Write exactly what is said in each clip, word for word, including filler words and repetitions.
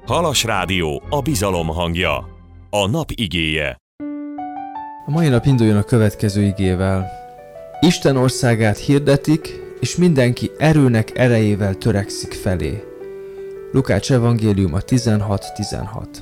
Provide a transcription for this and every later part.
Halas Rádió, a bizalom hangja. A nap igéje. A mai nap induljon a következő igével. Isten országát hirdetik, és mindenki erőnek erejével törekszik felé. Lukács evangéliuma tizenhat tizenhat.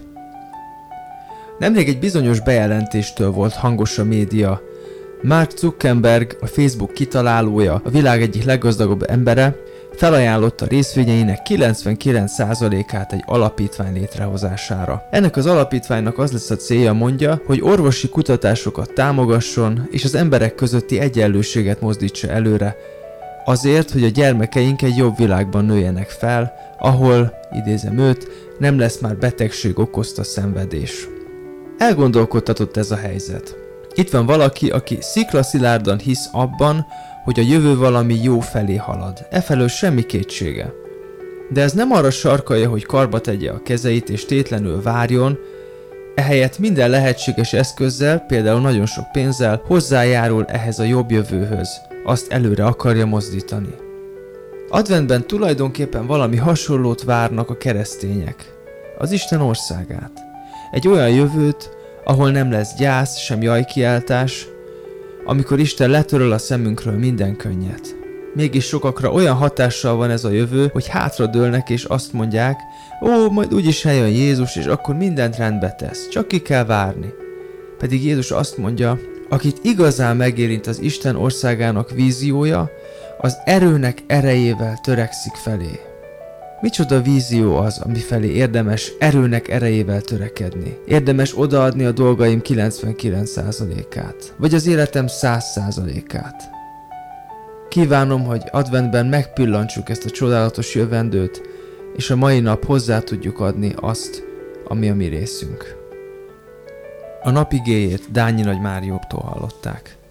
Nemrég egy bizonyos bejelentéstől volt hangos a média. Mark Zuckerberg, a Facebook kitalálója, a világ egyik leggazdagabb embere, felajánlotta részvényeinek kilencvenkilenc százalékát egy alapítvány létrehozására. Ennek az alapítványnak az lesz a célja, mondja, hogy orvosi kutatásokat támogasson, és az emberek közötti egyenlőséget mozdítsa előre, azért, hogy a gyermekeink egy jobb világban nőjenek fel, ahol, idézem őt, nem lesz már betegség okozta szenvedés. Elgondolkodtatott ez a helyzet. Itt van valaki, aki sziklaszilárdan hisz abban, hogy a jövő valami jó felé halad. Efelől semmi kétsége. De ez nem arra sarkalja, hogy karba tegye a kezeit és tétlenül várjon, ehelyett minden lehetséges eszközzel, például nagyon sok pénzzel hozzájárul ehhez a jobb jövőhöz, azt előre akarja mozdítani. Adventben tulajdonképpen valami hasonlót várnak a keresztények. Az Isten országát. Egy olyan jövőt, ahol nem lesz gyász, sem jajkiáltás, amikor Isten letöröl a szemünkről minden könnyet. Mégis sokakra olyan hatással van ez a jövő, hogy hátradőlnek és azt mondják, ó, majd úgyis eljön Jézus, és akkor mindent rendbe tesz, csak ki kell várni. Pedig Jézus azt mondja, akit igazán megérint az Isten országának víziója, az erőnek erejével törekszik felé. Micsoda vízió az, amifelé érdemes erőnek erejével törekedni? Érdemes odaadni a dolgaim kilencvenkilenc százalékát, vagy az életem száz százalékát. Kívánom, hogy adventben megpillantsuk ezt a csodálatos jövendőt, és a mai nap hozzá tudjuk adni azt, ami a mi részünk. A nap igéjét Dányi Nagy Máriótól hallották.